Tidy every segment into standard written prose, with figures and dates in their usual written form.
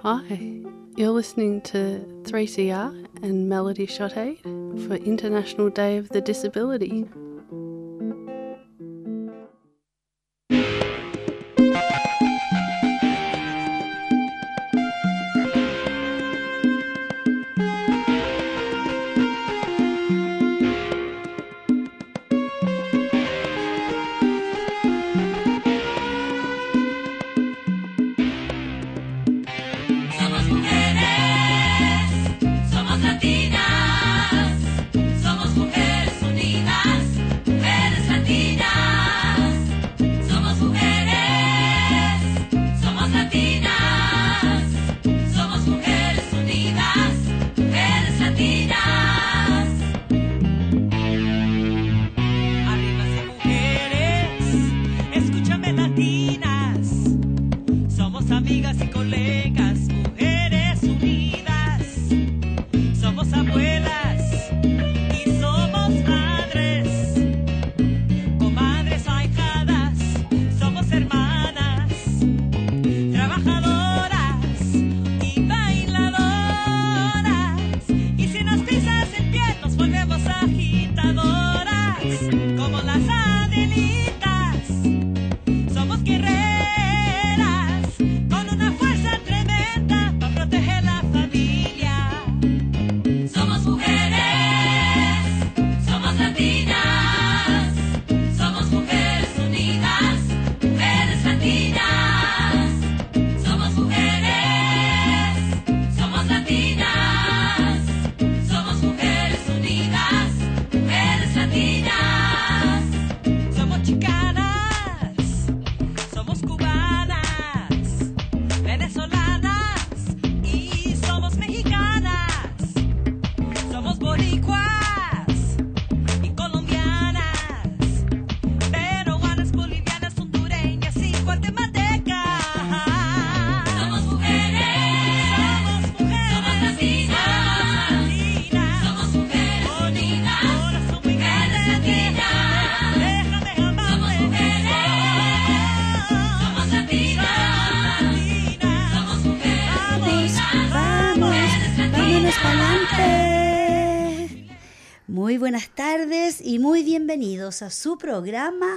Hi, you're listening to 3CR and Melody Shot 8 for International Day of the Disability. Muy buenas tardes y muy bienvenidos a su programa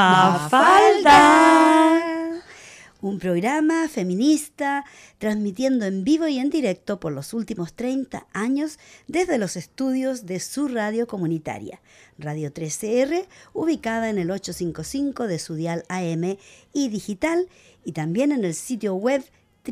Mafalda. Un programa feminista transmitiendo en vivo y en directo por los últimos 30 años desde los estudios de su radio comunitaria, Radio 3CR, ubicada en el 855 de su dial AM y digital, y también en el sitio web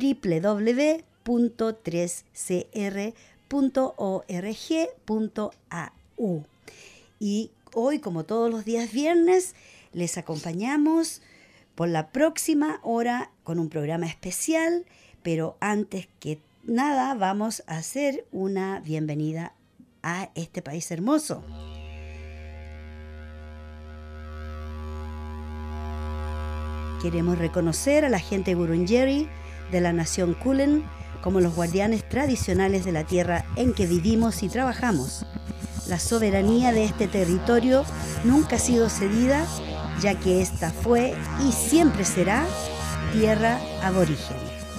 www.3cr.org.au. Y hoy, como todos los días viernes, les acompañamos por la próxima hora con un programa especial, pero antes que nada vamos a hacer una bienvenida a este país hermoso. Queremos reconocer a la gente Wurundjeri de la nación Kulin como los guardianes tradicionales de la tierra en que vivimos y trabajamos. La soberanía de este territorio nunca ha sido cedida, ya que esta fue y siempre será tierra aborigen.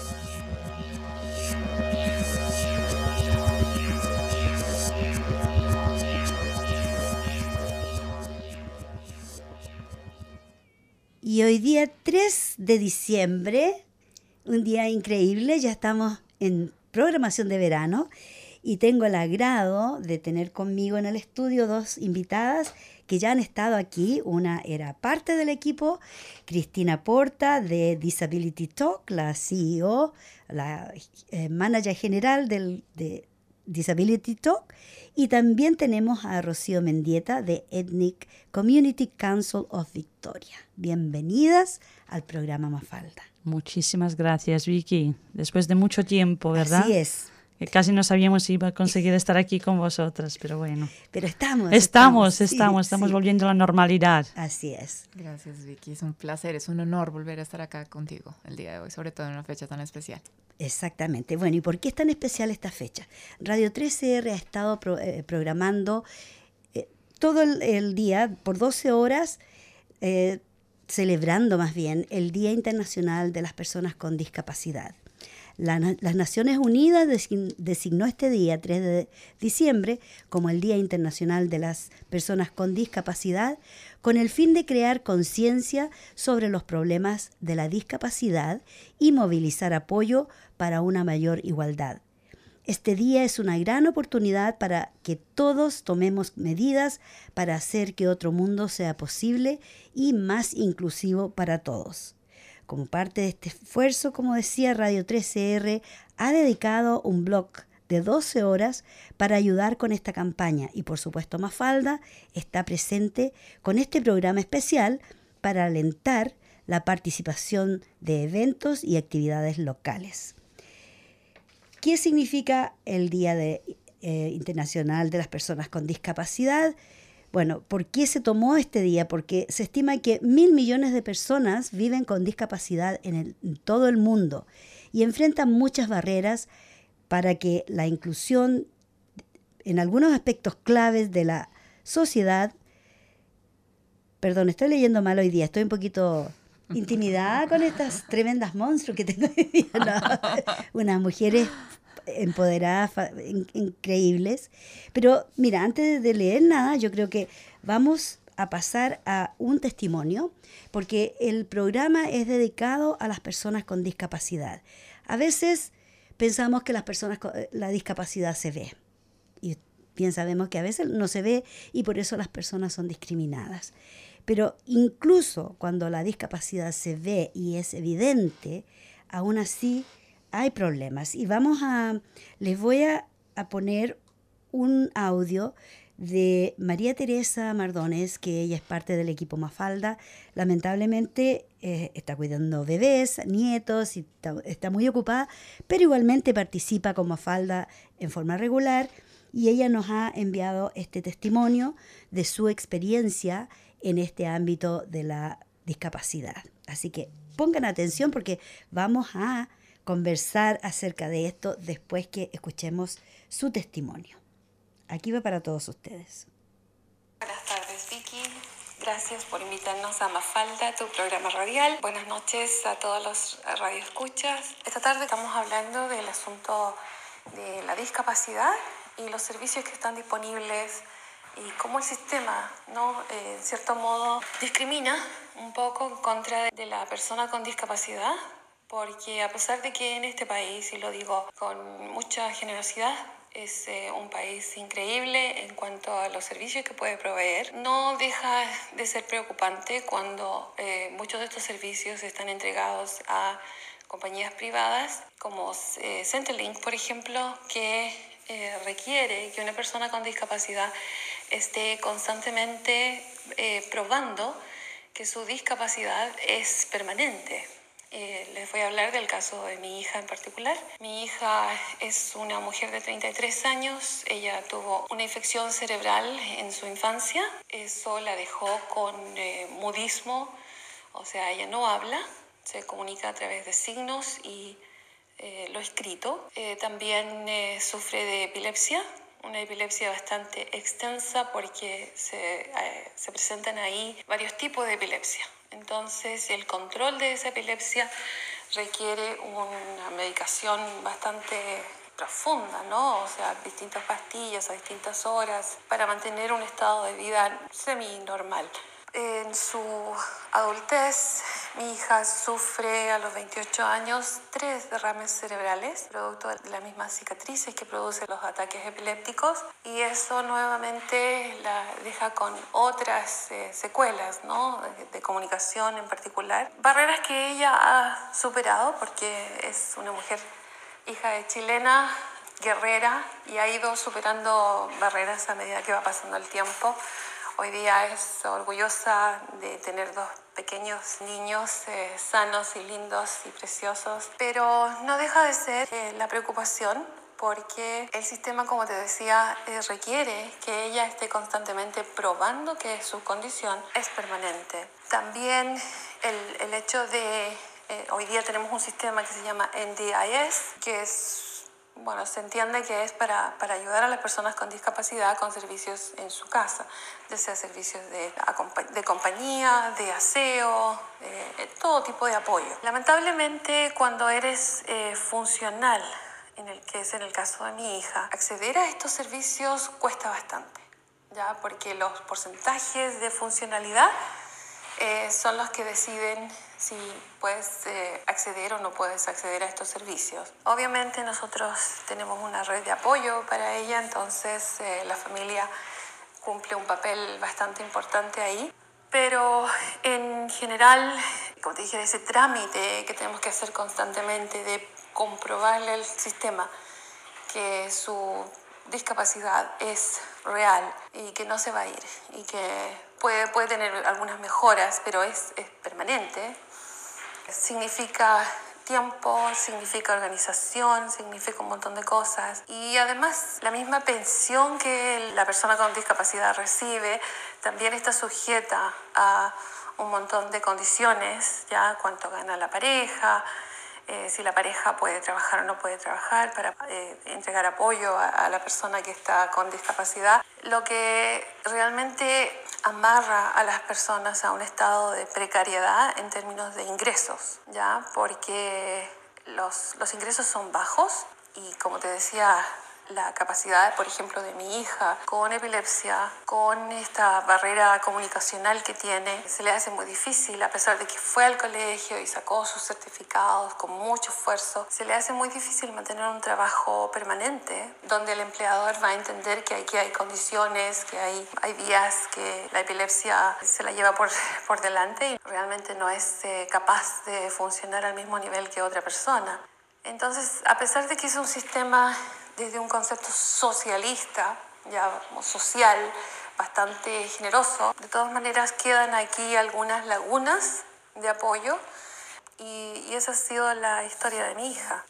Y hoy día 3 de diciembre, un día increíble, ya estamos en programación de verano y tengo el agrado de tener conmigo en el estudio dos invitadas que ya han estado aquí. Una era parte del equipo, Cristina Porta de Disability Talk, la CEO, la manager general de Disability Talk, y también tenemos a Rocío Mendieta de Ethnic Community Council of Victoria. Bienvenidas al programa Mafalda. Muchísimas gracias, Vicky. Después de mucho tiempo, ¿verdad? Así es. Que casi no sabíamos si iba a conseguir estar aquí con vosotras, pero bueno. Pero estamos volviendo a la normalidad. Así es. Gracias, Vicky. Es un placer, es un honor volver a estar acá contigo el día de hoy, sobre todo en una fecha tan especial. Exactamente. Bueno, ¿y por qué es tan especial esta fecha? Radio 3CR ha estado programando todo el día, por 12 horas, celebrando más bien el Día Internacional de las Personas con Discapacidad. Las Naciones Unidas designó este día, 3 de diciembre, como el Día Internacional de las Personas con Discapacidad, con el fin de crear conciencia sobre los problemas de la discapacidad y movilizar apoyo para una mayor igualdad. Este día es una gran oportunidad para que todos tomemos medidas para hacer que otro mundo sea posible y más inclusivo para todos. Como parte de este esfuerzo, como decía, Radio 13R ha dedicado un blog de 12 horas para ayudar con esta campaña y por supuesto Mafalda está presente con este programa especial para alentar la participación de eventos y actividades locales. ¿Qué significa el Día Internacional de las Personas con Discapacidad? Bueno, ¿por qué se tomó este día? Porque se estima que 1.000 millones de personas viven con discapacidad en todo el mundo y enfrentan muchas barreras para que la inclusión en algunos aspectos claves de la sociedad... Perdón, estoy leyendo mal hoy día, estoy un poquito intimidada con estas tremendas monstruos que tengo hoy día. No, unas mujeres empoderadas, increíbles. Pero mira, antes de leer nada, yo creo que vamos a pasar a un testimonio, porque el programa es dedicado a las personas con discapacidad. A veces pensamos que la discapacidad se ve, y bien sabemos que a veces no se ve y por eso las personas son discriminadas. Pero incluso cuando la discapacidad se ve y es evidente, aún así hay problemas. Y les voy a poner un audio de María Teresa Mardones, que ella es parte del equipo Mafalda. Lamentablemente está cuidando bebés, nietos, y está muy ocupada, pero igualmente participa con Mafalda en forma regular. Y ella nos ha enviado este testimonio de su experiencia en este ámbito de la discapacidad. Así que pongan atención porque vamos a conversar acerca de esto después que escuchemos su testimonio. Aquí va para todos ustedes. Buenas tardes, Vicky. Gracias por invitarnos a Mafalda, tu programa radial. Buenas noches a todos los radioescuchas. Esta tarde estamos hablando del asunto de la discapacidad y los servicios que están disponibles y cómo el sistema, ¿no? En cierto modo, discrimina un poco en contra de la persona con discapacidad, porque a pesar de que en este país, y lo digo con mucha generosidad, es un país increíble en cuanto a los servicios que puede proveer, no deja de ser preocupante cuando muchos de estos servicios están entregados a compañías privadas como Centrelink, por ejemplo, que requiere que una persona con discapacidad esté constantemente probando que su discapacidad es permanente. Les voy a hablar del caso de mi hija en particular. Mi hija es una mujer de 33 años. Ella tuvo una infección cerebral en su infancia. Eso la dejó con mudismo, o sea, ella no habla, se comunica a través de signos y lo escrito. También sufre de epilepsia, una epilepsia bastante extensa porque se presentan ahí varios tipos de epilepsia. Entonces, el control de esa epilepsia requiere una medicación bastante profunda, ¿no? O sea, distintas pastillas a distintas horas para mantener un estado de vida semi-normal. En su adultez, mi hija sufre a los 28 años 3 derrames cerebrales, producto de las mismas cicatrices que producen los ataques epilépticos, y eso nuevamente la deja con otras secuelas, ¿no? De comunicación en particular. Barreras que ella ha superado porque es una mujer, hija de chilena, guerrera, y ha ido superando barreras a medida que va pasando el tiempo. Hoy día es orgullosa de tener 2 pequeños niños sanos y lindos y preciosos, pero no deja de ser la preocupación porque el sistema, como te decía, requiere que ella esté constantemente probando que su condición es permanente. También el hecho de, hoy día tenemos un sistema que se llama NDIS, que es bueno, se entiende que es para ayudar a las personas con discapacidad con servicios en su casa, ya sea servicios de compañía, de aseo, todo tipo de apoyo. Lamentablemente, cuando eres funcional, que es en el caso de mi hija, acceder a estos servicios cuesta bastante, ¿ya? Porque los porcentajes de funcionalidad son los que deciden si puedes acceder o no puedes acceder a estos servicios. Obviamente nosotros tenemos una red de apoyo para ella, entonces la familia cumple un papel bastante importante ahí. Pero en general, como te dije, ese trámite que tenemos que hacer constantemente de comprobarle al sistema que su discapacidad es real y que no se va a ir y que puede tener algunas mejoras, pero es permanente. Significa tiempo, significa organización, significa un montón de cosas. Y además, la misma pensión que la persona con discapacidad recibe también está sujeta a un montón de condiciones, ya cuánto gana la pareja, si la pareja puede trabajar o no puede trabajar para entregar apoyo a la persona que está con discapacidad, lo que realmente amarra a las personas a un estado de precariedad en términos de ingresos, ¿ya? Porque los ingresos son bajos y, como te decía, la capacidad, por ejemplo, de mi hija con epilepsia, con esta barrera comunicacional que tiene, se le hace muy difícil, a pesar de que fue al colegio y sacó sus certificados con mucho esfuerzo, se le hace muy difícil mantener un trabajo permanente, donde el empleador va a entender que aquí hay condiciones, que hay días que la epilepsia se la lleva por delante y realmente no es capaz de funcionar al mismo nivel que otra persona. Entonces, a pesar de que es un sistema desde un concepto socialista, ya social, bastante generoso, de todas maneras quedan aquí algunas lagunas de apoyo y esa ha sido la historia de mi hija.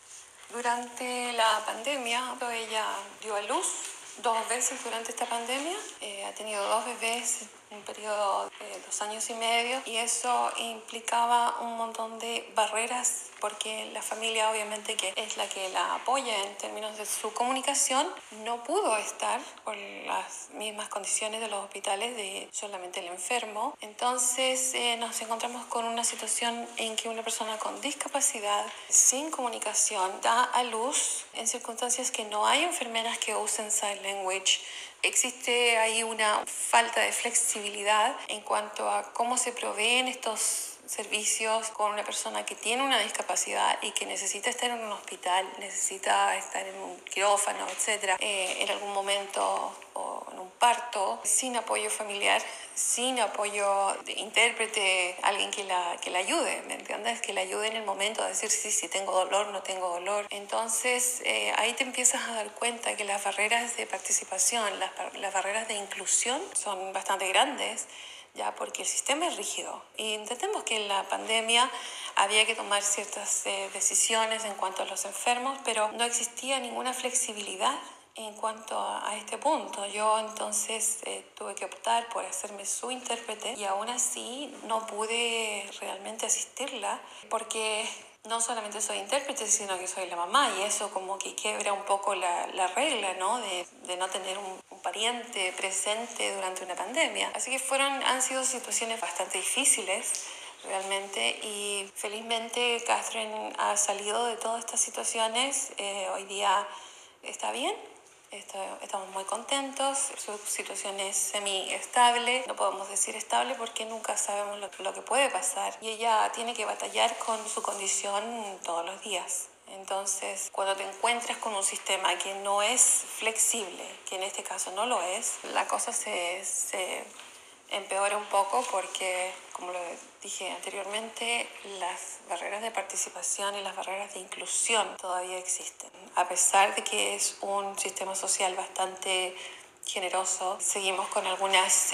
Durante la pandemia, ella dio a luz 2 veces durante esta pandemia, ha tenido 2 bebés en un periodo de 2 años y medio y eso implicaba un montón de barreras porque la familia obviamente que es la que la apoya en términos de su comunicación no pudo estar por las mismas condiciones de los hospitales de solamente el enfermo. Entonces nos encontramos con una situación en que una persona con discapacidad sin comunicación da a luz en circunstancias que no hay enfermeras que usen sign language. Existe ahí una falta de flexibilidad en cuanto a cómo se proveen estos servicios con una persona que tiene una discapacidad y que necesita estar en un hospital, necesita estar en un quirófano, etc. En algún momento o en un parto, sin apoyo familiar, sin apoyo de intérprete, alguien que la ayude, ¿me entiendes? Que la ayude en el momento de decir si tengo dolor, no tengo dolor. Entonces ahí te empiezas a dar cuenta que las barreras de participación, las barreras de inclusión son bastante grandes, ya porque el sistema es rígido. Y entendemos que en la pandemia había que tomar ciertas decisiones en cuanto a los enfermos, pero no existía ninguna flexibilidad en cuanto a este punto. Yo entonces tuve que optar por hacerme su intérprete y aún así no pude realmente asistirla porque no solamente soy intérprete, sino que soy la mamá y eso como que quiebra un poco la regla, ¿no? De no tener un pariente presente durante una pandemia. Así que han sido situaciones bastante difíciles realmente y felizmente Catherine ha salido de todas estas situaciones. Hoy día está bien. Estamos muy contentos, su situación es semi-estable, no podemos decir estable porque nunca sabemos lo que puede pasar y ella tiene que batallar con su condición todos los días. Entonces, cuando te encuentras con un sistema que no es flexible, que en este caso no lo es, la cosa se empeora un poco porque, como lo dije anteriormente, las barreras de participación y las barreras de inclusión todavía existen. A pesar de que es un sistema social bastante generoso, seguimos con algunas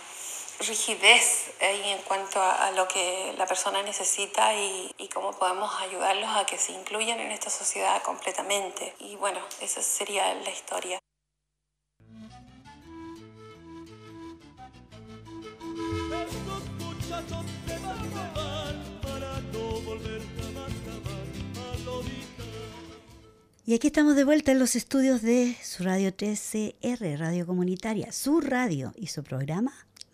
rigidez ahí en cuanto a lo que la persona necesita y cómo podemos ayudarlos a que se incluyan en esta sociedad completamente. Y bueno, esa sería la historia. Y aquí estamos de vuelta en los estudios de su radio 13R, Radio Comunitaria, su radio y su programa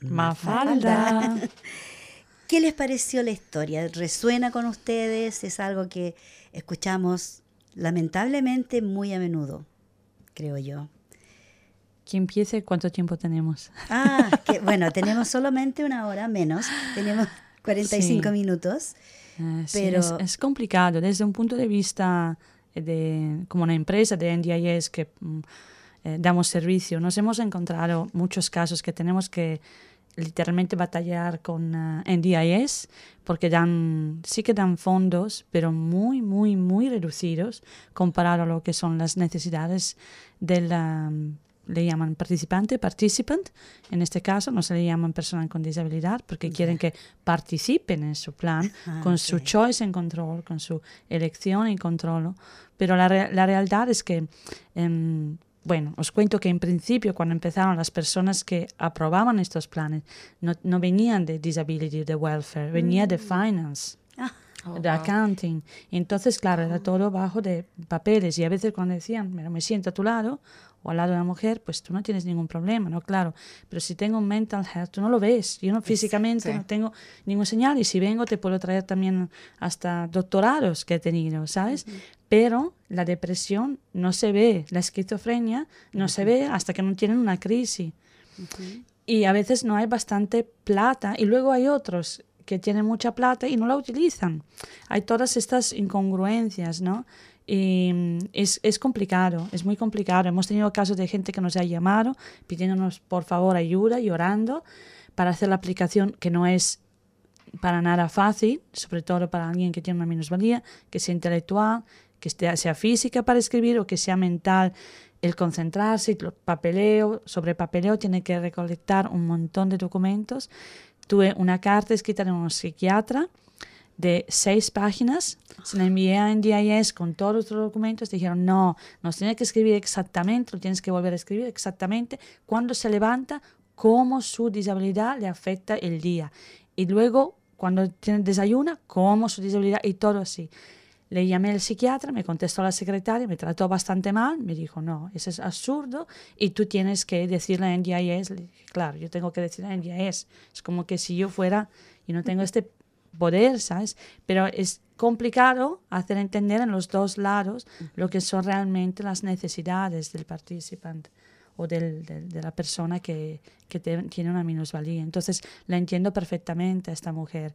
Mafalda. ¿Qué les pareció la historia? ¿Resuena con ustedes? Es algo que escuchamos lamentablemente muy a menudo, creo yo. Que empiece, ¿cuánto tiempo tenemos? Bueno, tenemos solamente una hora menos, tenemos 45 minutos, Sí, pero es complicado desde un punto de vista como una empresa de NDIS que damos servicio. Nos hemos encontrado muchos casos que tenemos que literalmente batallar con NDIS porque sí que dan fondos, pero muy, muy, muy reducidos comparado a lo que son las necesidades del le llaman participant, en este caso no se le llaman persona con disabilidad porque quieren que participen en su plan con su choice and control, con su elección y control, pero la realidad es que bueno, os cuento que en principio cuando empezaron las personas que aprobaban estos planes no venían de disability, de welfare, venía de finance. De accounting. Entonces, claro, era todo bajo de papeles y a veces cuando decían, me siento a tu lado o al lado de una mujer, pues tú no tienes ningún problema, ¿no? Claro, pero si tengo un mental health, tú no lo ves. Yo físicamente no tengo ningún señal y si vengo te puedo traer también hasta doctorados que he tenido, ¿sabes? Pero la depresión no se ve, la esquizofrenia no se ve hasta que no tienen una crisis. Y a veces no hay bastante plata y luego hay otros que tienen mucha plata y no la utilizan. Hay todas estas incongruencias, ¿no? Y es complicado, es muy complicado. Hemos tenido casos de gente que nos ha llamado pidiéndonos por favor ayuda, llorando, para hacer la aplicación que no es para nada fácil, sobre todo para alguien que tiene una minusvalía, que sea intelectual, que sea física para escribir o que sea mental. El concentrarse, sobre papeleo, tiene que recolectar un montón de documentos. Tuve una carta escrita de un psiquiatra de 6 páginas, se la envié a NDIS con todos los documentos, dijeron, no, nos tiene que escribir exactamente, lo tienes que volver a escribir exactamente, cuándo se levanta, cómo su disabilidad le afecta el día. Y luego, cuando desayuna, cómo su disabilidad, y todo así. Le llamé al psiquiatra, me contestó la secretaria, me trató bastante mal, me dijo, no, eso es absurdo y tú tienes que decirle a NDIS. Le dije, claro, yo tengo que decirle a NDIS. Es como que si yo fuera y no tengo este poder, ¿sabes? Pero es complicado hacer entender en los dos lados lo que son realmente las necesidades del participante o de la persona que tiene una minusvalía. Entonces, la entiendo perfectamente a esta mujer.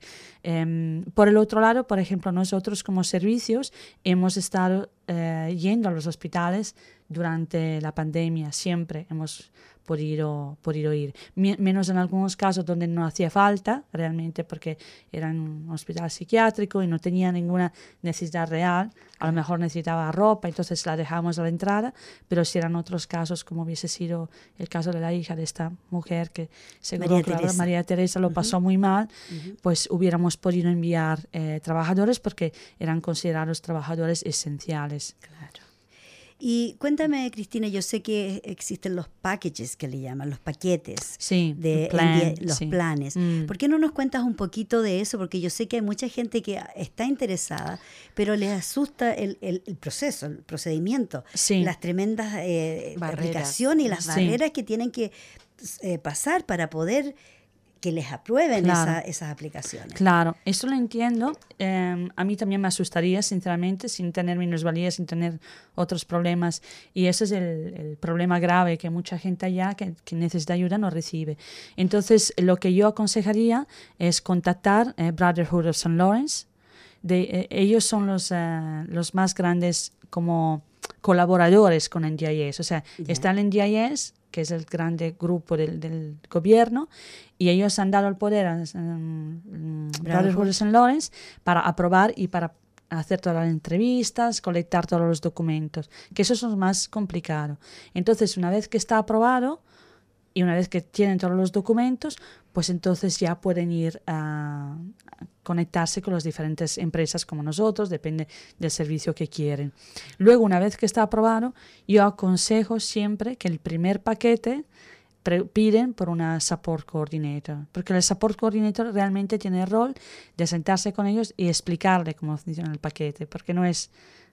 Por el otro lado, por ejemplo, nosotros como servicios hemos estado yendo a los hospitales durante la pandemia. Siempre hemos podido ir. Menos en algunos casos donde no hacía falta, realmente, porque era un hospital psiquiátrico y no tenía ninguna necesidad real. A lo mejor necesitaba ropa, entonces la dejamos a la entrada, pero si eran otros casos, como hubiese sido el caso de la hija de esta mujer, que seguro que María Teresa lo pasó muy mal, pues hubiéramos podido enviar trabajadores porque eran considerados trabajadores esenciales. Claro. Y cuéntame, Cristina, yo sé que existen los packages que le llaman, los paquetes de los planes. ¿Por qué no nos cuentas un poquito de eso? Porque yo sé que hay mucha gente que está interesada, pero les asusta el proceso, el procedimiento, las tremendas aplicaciones y las barreras que tienen que pasar para poder que les aprueben esas aplicaciones. Claro, eso lo entiendo. A mí también me asustaría, sinceramente, sin tener minusvalía, sin tener otros problemas. Y ese es el problema grave, que mucha gente allá que necesita ayuda no recibe. Entonces, lo que yo aconsejaría es contactar Brotherhood of St. Lawrence. Ellos son los más grandes como colaboradores con NDIS. O sea, está el NDIS, que es el grande grupo del gobierno, y ellos han dado el poder a Brotherhood of St. Lawrence para aprobar y para hacer todas las entrevistas, colectar todos los documentos, que eso es lo más complicado. Entonces, una vez que está aprobado y una vez que tienen todos los documentos, pues entonces ya pueden ir a conectarse con las diferentes empresas como nosotros, depende del servicio que quieren. Luego, una vez que está aprobado, yo aconsejo siempre que el primer paquete piden por una support coordinator, porque el support coordinator realmente tiene el rol de sentarse con ellos y explicarle cómo funciona el paquete, porque no es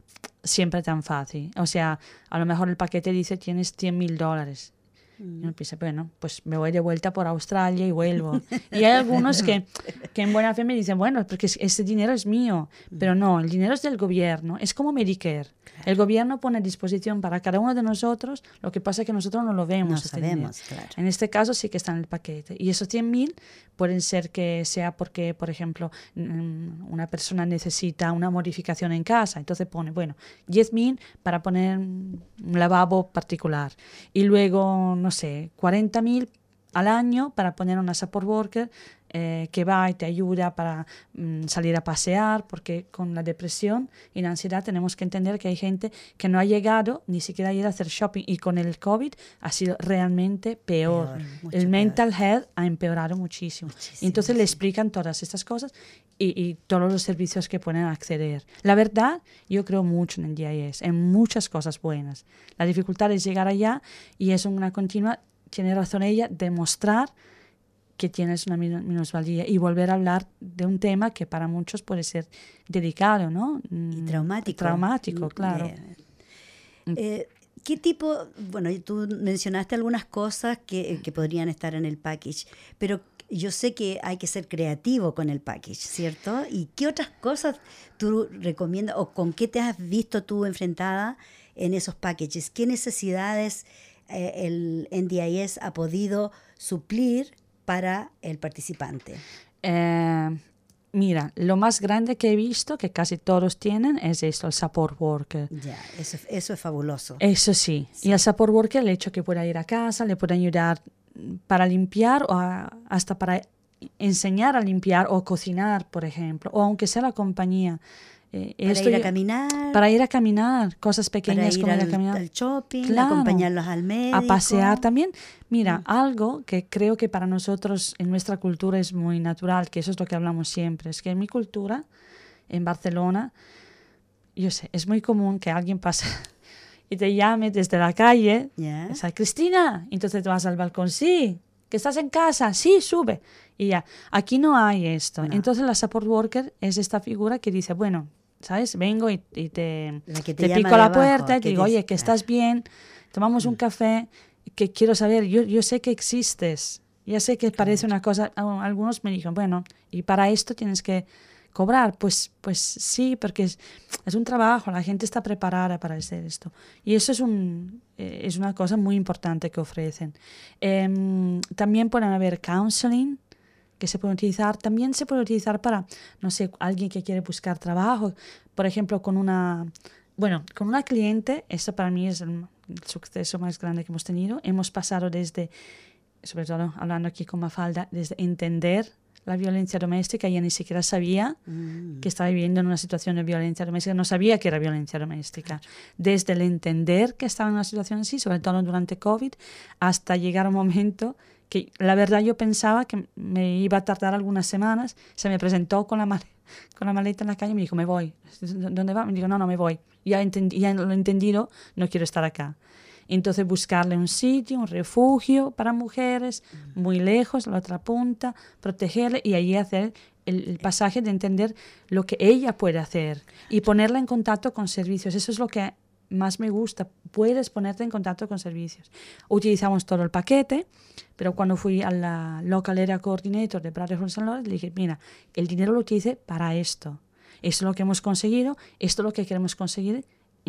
siempre tan fácil. O sea, a lo mejor el paquete dice tienes $100,000. Y uno piensa, bueno, pues me voy de vuelta por Australia y vuelvo. Y hay algunos que en buena fe me dicen, bueno, porque ese dinero es mío. Pero no, el dinero es del gobierno. Es como Medicare. El gobierno pone a disposición para cada uno de nosotros, lo que pasa es que nosotros no lo vemos. No sabemos, claro. En este caso sí que está en el paquete. Y esos 100,000 pueden ser que sea porque, por ejemplo, una persona necesita una modificación en casa. Entonces pone, bueno, 10,000 para poner un lavabo particular. Y luego, no sé, 40,000 al año para poner una support worker que va y te ayuda para salir a pasear, porque con la depresión y la ansiedad tenemos que entender que hay gente que no ha llegado ni siquiera a ir a hacer shopping, y con el COVID ha sido realmente peor. El mental health ha empeorado muchísimo. Y entonces le explican todas estas cosas y todos los servicios que pueden acceder. La verdad, yo creo mucho en el DIS, en muchas cosas buenas. La dificultad es llegar allá, y es una continua, tiene razón ella, demostrar que tienes una minusvalía y volver a hablar de un tema que para muchos puede ser delicado, ¿no? Y traumático. Traumático, claro. ¿Qué tipo? Bueno, tú mencionaste algunas cosas que podrían estar en el package, pero yo sé que hay que ser creativo con el package, ¿cierto? ¿Y qué otras cosas tú recomiendas o con qué te has visto tú enfrentada en esos packages? ¿Qué necesidades el NDIS ha podido suplir para el participante? Mira, lo más grande que he visto, que casi todos tienen, es esto, el support worker. Ya, eso es fabuloso. Eso sí. Y el support worker, el hecho que pueda ir a casa, le puede ayudar para limpiar o hasta para enseñar a limpiar o cocinar, por ejemplo, o aunque sea la compañía. Para ir a caminar. Cosas pequeñas como ir a caminar. Al shopping, claro, acompañarlos al médico. A pasear también. Mira, algo que creo que para nosotros en nuestra cultura es muy natural, que eso es lo que hablamos siempre, es que en mi cultura, en Barcelona, yo sé, es muy común que alguien pase y te llame desde la calle, Yeah. o sea, Cristina, entonces te vas al balcón, sí, que estás en casa, sí, sube. Y ya, aquí no hay esto. No. Entonces la support worker es esta figura que dice, bueno, ¿sabes? Vengo y te pico a la puerta y te digo, oye, que estás bien, tomamos un café, que quiero saber, yo sé que existes, ya sé que parece una cosa, algunos me dijeron, bueno, y para esto tienes que cobrar, pues sí, porque es un trabajo, la gente está preparada para hacer esto. Y eso es una cosa muy importante que ofrecen. También pueden haber counseling, que se puede utilizar. También se puede utilizar para, no sé, alguien que quiere buscar trabajo. Por ejemplo, con una cliente, eso para mí es el suceso más grande que hemos tenido. Hemos pasado desde, sobre todo hablando aquí con Mafalda, desde entender la violencia doméstica. Ella ni siquiera sabía que estaba viviendo en una situación de violencia doméstica, no sabía que era violencia doméstica. Desde el entender que estaba en una situación así, sobre todo durante COVID, hasta llegar a un momento que la verdad yo pensaba que me iba a tardar algunas semanas. Se me presentó con la maleta en la calle y me dijo, me voy. ¿Dónde va? Me dijo, no, me voy. Ya lo he entendido, no quiero estar acá. Entonces buscarle un sitio, un refugio para mujeres, muy lejos, a la otra punta, protegerle y allí hacer el pasaje de entender lo que ella puede hacer y ponerla en contacto con servicios. Eso es lo que más me gusta, puedes ponerte en contacto con servicios. Utilizamos todo el paquete, pero cuando fui a la Local Area Coordinator de Brothers from St. Lawrence, le dije, mira, el dinero lo utilice para esto. Esto es lo que hemos conseguido, esto es lo que queremos conseguir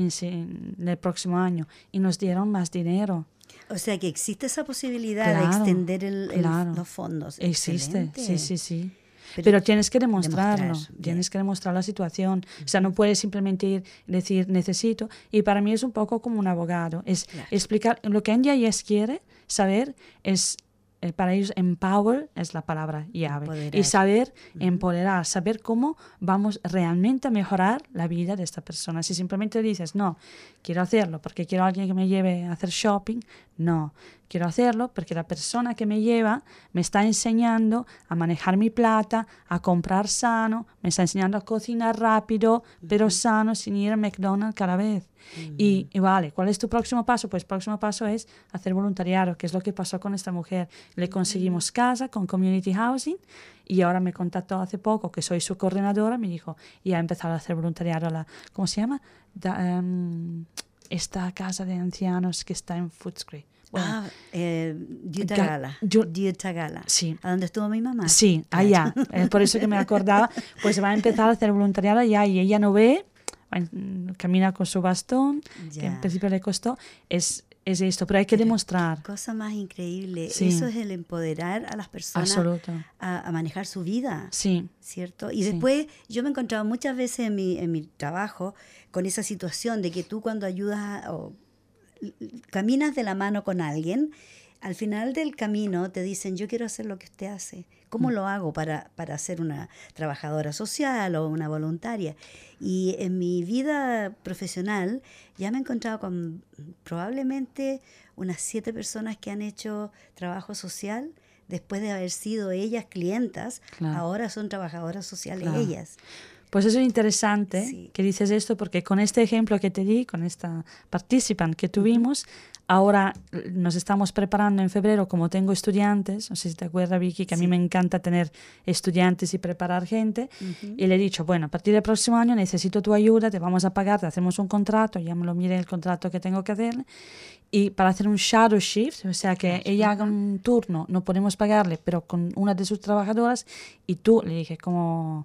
en el próximo año. Y nos dieron más dinero. O sea que existe esa posibilidad de extender los fondos. Existe, Excelente. sí. Pero tienes que demostrarlo, tienes que demostrar la situación. O sea, no puedes simplemente ir y decir, necesito. Y para mí es un poco como un abogado. Es explicar, lo que NDIS quiere saber es, para ellos, empower es la palabra llave. Empoderar. Y saber empoderar, saber cómo vamos realmente a mejorar la vida de esta persona. Si simplemente dices, no, quiero hacerlo porque quiero a alguien que me lleve a hacer shopping, No, quiero hacerlo porque la persona que me lleva me está enseñando a manejar mi plata, a comprar sano, me está enseñando a cocinar rápido, pero sano, sin ir a McDonald's cada vez. Y vale, ¿cuál es tu próximo paso? Pues el próximo paso es hacer voluntariado, que es lo que pasó con esta mujer. Le conseguimos casa con Community Housing y ahora me contactó hace poco, que soy su coordinadora, me dijo, y ha empezado a hacer voluntariado. ¿Cómo se llama? Esta casa de ancianos que está en Footscray. Bueno, Diutagala. Sí. ¿A dónde estuvo mi mamá? Sí, allá. Por eso que me acordaba. Pues va a empezar a hacer voluntariado allá y ella no ve, camina con su bastón, que en principio le costó. Es esto, pero hay que demostrar. Cosa más increíble. Sí. Eso es el empoderar a las personas a manejar su vida. Sí. ¿Cierto? Y después yo me he encontrado muchas veces en mi trabajo con esa situación de que tú cuando ayudas o caminas de la mano con alguien, al final del camino te dicen, yo quiero hacer lo que usted hace. ¿Cómo lo hago para ser una trabajadora social o una voluntaria? Y en mi vida profesional ya me he encontrado con probablemente unas 7 personas que han hecho trabajo social después de haber sido ellas clientas, ahora son trabajadoras sociales ellas. Pues eso es interesante que dices esto, porque con este ejemplo que te di, con esta participant que tuvimos, ahora nos estamos preparando en febrero, como tengo estudiantes, no sé si te acuerdas, Vicky, que a mí me encanta tener estudiantes y preparar gente, y le he dicho, bueno, a partir del próximo año necesito tu ayuda, te vamos a pagar, te hacemos un contrato, ya me lo mire el contrato que tengo que hacer, y para hacer un shadow shift, o sea, que ella haga un turno, no podemos pagarle, pero con una de sus trabajadoras, y tú, le dije, como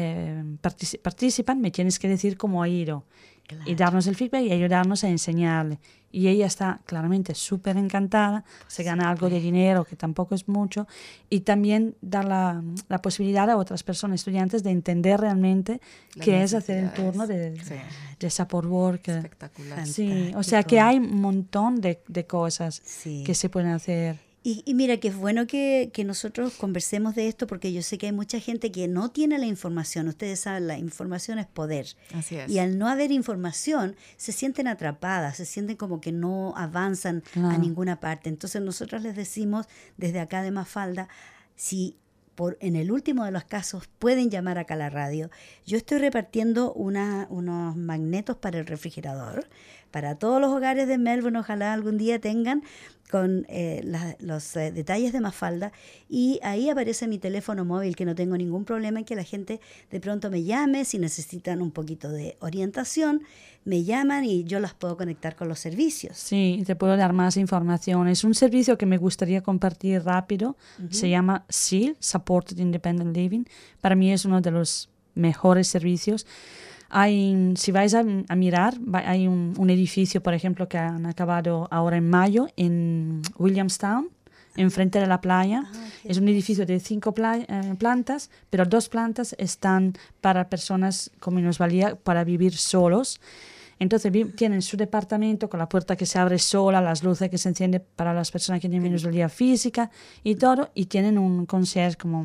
participan, me tienes que decir cómo ha ido y darnos el feedback y ayudarnos a enseñarle. Y ella está claramente súper encantada, se gana algo de dinero, que tampoco es mucho, y también dar la posibilidad a otras personas, estudiantes, de entender realmente qué es hacer el turno de support worker. Espectacular. Sí, o sea que hay un montón de cosas que se pueden hacer. Y mira, que es bueno que nosotros conversemos de esto, porque yo sé que hay mucha gente que no tiene la información. Ustedes saben, la información es poder. Así es. Y al no haber información, se sienten atrapadas, se sienten como que no avanzan a ninguna parte. Entonces nosotros les decimos desde acá de Mafalda, si en el último de los casos pueden llamar acá a la radio. Yo estoy repartiendo unos magnetos para el refrigerador, para todos los hogares de Melbourne, ojalá algún día tengan, con los detalles de Mafalda, y ahí aparece mi teléfono móvil, que no tengo ningún problema en que la gente de pronto me llame, si necesitan un poquito de orientación, me llaman y yo las puedo conectar con los servicios. Sí, te puedo dar más información. Es un servicio que me gustaría compartir rápido, se llama SIL, Supported Independent Living. Para mí es uno de los mejores servicios. Si vais a mirar, hay un edificio, por ejemplo, que han acabado ahora en mayo en Williamstown, enfrente de la playa. Es un edificio de 5 plantas, pero 2 plantas están para personas con minusvalía, para vivir solos. Entonces tienen su departamento con la puerta que se abre sola, las luces que se encienden para las personas que tienen minusvalía física y todo, y tienen un concierge como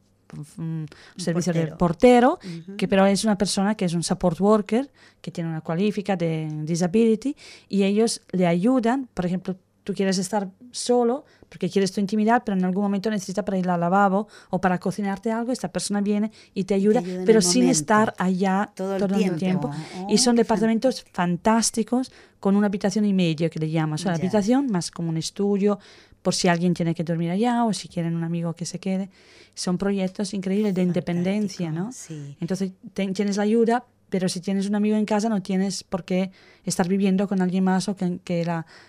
un servicio de portero, que pero es una persona que es un support worker, que tiene una cualifica de disability, y ellos le ayudan. Por ejemplo, tú quieres estar solo porque quieres tu intimidad, pero en algún momento necesitas para ir al lavabo o para cocinarte algo, esta persona viene y te ayuda, pero sin estar allá todo el tiempo. Y son departamentos fantásticos, con una habitación y medio, que le llaman. O sea, la habitación más como un estudio, por si alguien tiene que dormir allá o si quieren un amigo que se quede. Son proyectos increíbles de independencia, ¿no? Sí. Entonces tienes la ayuda, pero si tienes un amigo en casa no tienes por qué estar viviendo con alguien más, o que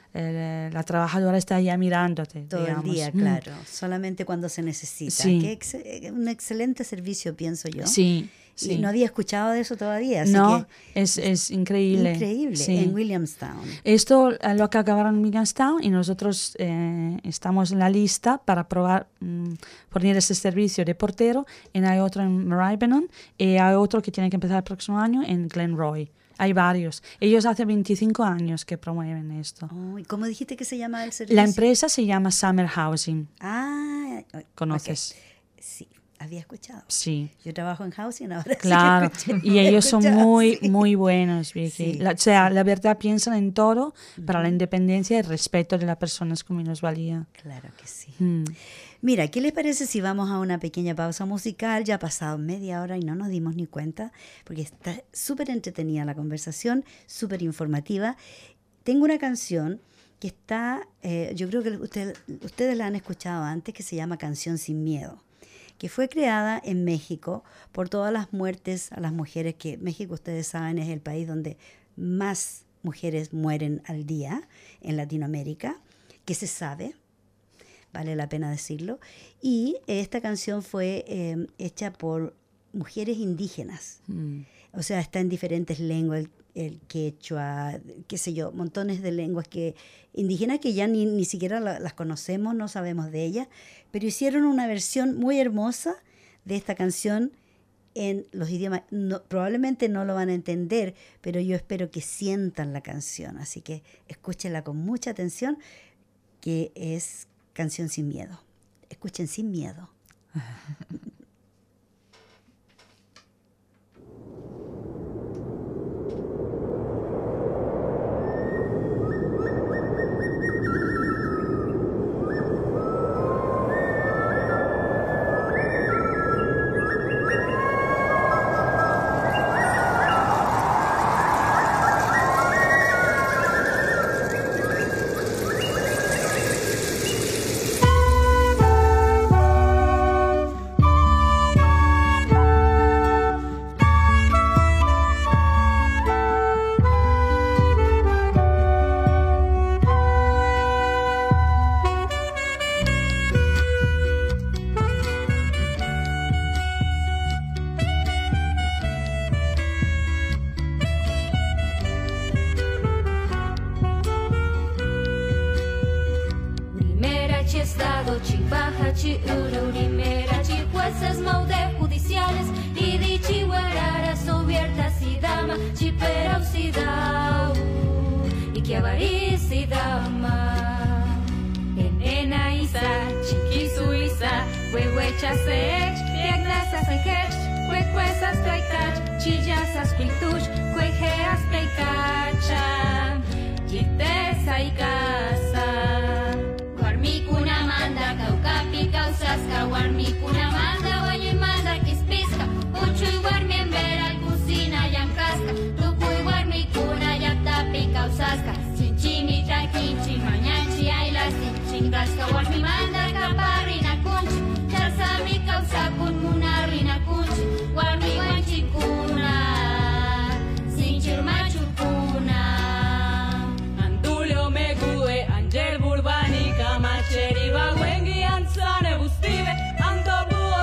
la trabajadora está allá mirándote. Todo el día, claro. Solamente cuando se necesita. Sí. Un excelente servicio, pienso yo. Sí. Sí. Y no había escuchado de eso todavía. Así no, que es increíble. Increíble, sí. En Williamstown. Esto lo que acabaron en Williamstown, y nosotros estamos en la lista para probar poner ese servicio de portero. Hay otro en Maribyrnong y hay otro que tiene que empezar el próximo año en Glenroy. Hay varios. Ellos hace 25 años que promueven esto. Oh, ¿y cómo dijiste que se llama el servicio? La empresa se llama Summer Housing. Ah, ¿Conoces? Okay. Sí. había escuchado. Sí. Yo trabajo en housing ahora. Claro, Sí que escuché, y ellos son muy, sí. muy buenos, Vicky. Sí, O sea, la verdad piensan en todo para la independencia y el respeto de las personas con minusvalía. Claro que sí. Mm. Mira, ¿qué les parece si vamos a una pequeña pausa musical? Ya ha pasado media hora y no nos dimos ni cuenta, porque está súper entretenida la conversación, súper informativa. Tengo una canción que está, yo creo que ustedes la han escuchado antes, que se llama Canción Sin Miedo, que fue creada en México por todas las muertes a las mujeres, que México, ustedes saben, es el país donde más mujeres mueren al día en Latinoamérica, que se sabe. Vale la pena decirlo. Y esta canción fue hecha por mujeres indígenas. O sea, está en diferentes lenguas, el quechua, qué sé yo, montones de lenguas indígenas que ya ni siquiera las conocemos, no sabemos de ellas, pero hicieron una versión muy hermosa de esta canción en los idiomas. Probablemente no lo van a entender, pero yo espero que sientan la canción. Así que escúchenla con mucha atención, que es Canción Sin Miedo. Escuchen sin miedo. Angel Burbani, Kamacheri, Bawengi, Ansane, Bustive, Ando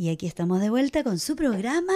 Y aquí estamos de vuelta con su programa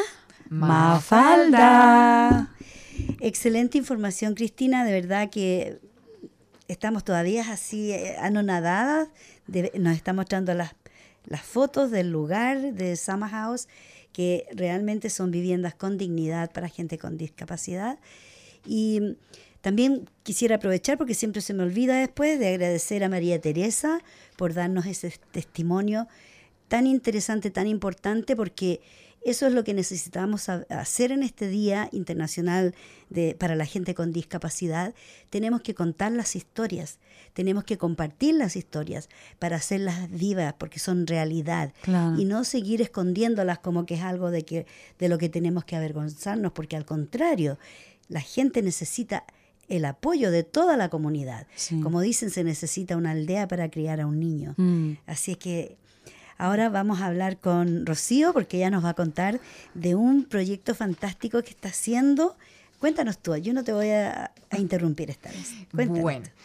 Mafalda. Excelente información, Cristina. De verdad que estamos todavía así anonadadas. Nos está mostrando las fotos del lugar de Summer House, que realmente son viviendas con dignidad para gente con discapacidad. Y también quisiera aprovechar, porque siempre se me olvida después, de agradecer a María Teresa por darnos ese testimonio tan interesante, tan importante, porque eso es lo que necesitamos hacer en este Día Internacional para la gente con discapacidad. Tenemos que contar las historias, tenemos que compartir las historias para hacerlas vivas, porque son realidad. Claro. Y no seguir escondiéndolas como que es algo de lo que tenemos que avergonzarnos, porque al contrario, la gente necesita el apoyo de toda la comunidad. Sí. Como dicen, se necesita una aldea para criar a un niño. Así es que ahora vamos a hablar con Rocío, porque ella nos va a contar de un proyecto fantástico que está haciendo. Cuéntanos tú, yo no te voy a interrumpir esta vez. Cuéntanos.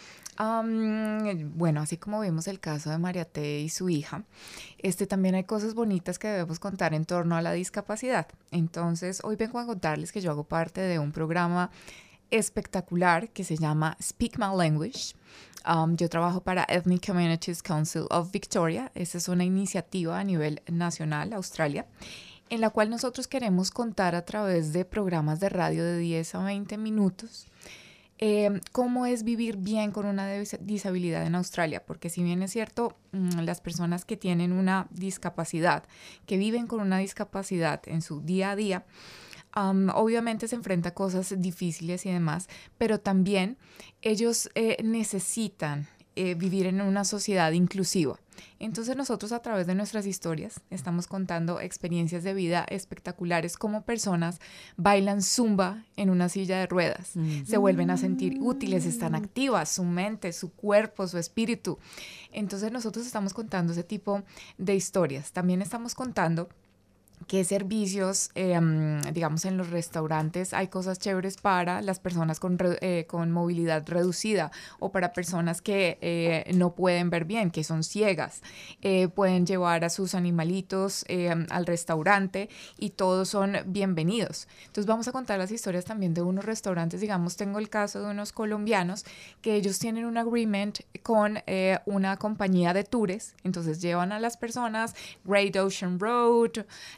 Bueno, así como vimos el caso de María T y su hija, también hay cosas bonitas que debemos contar en torno a la discapacidad. Entonces, hoy vengo a contarles que yo hago parte de un programa espectacular que se llama Speak My Language. Yo trabajo para Ethnic Communities Council of Victoria. Esta es una iniciativa a nivel nacional, Australia, en la cual nosotros queremos contar a través de programas de radio de 10 a 20 minutos cómo es vivir bien con una disabilidad en Australia, porque si bien es cierto, las personas que tienen una discapacidad, que viven con una discapacidad en su día a día, obviamente se enfrenta a cosas difíciles y demás, pero también ellos necesitan vivir en una sociedad inclusiva. Entonces nosotros a través de nuestras historias estamos contando experiencias de vida espectaculares, como personas bailan zumba en una silla de ruedas, se vuelven a sentir útiles, están activas, su mente, su cuerpo, su espíritu. Entonces nosotros estamos contando ese tipo de historias. También estamos contando qué servicios, digamos, en los restaurantes hay cosas chéveres para las personas con movilidad reducida, o para personas que no pueden ver bien, que son ciegas. Pueden llevar a sus animalitos al restaurante y todos son bienvenidos. Entonces vamos a contar las historias también de unos restaurantes. Digamos, tengo el caso de unos colombians que ellos tienen un agreement con una compañía de tours. Entonces llevan a las personas Great Ocean Road,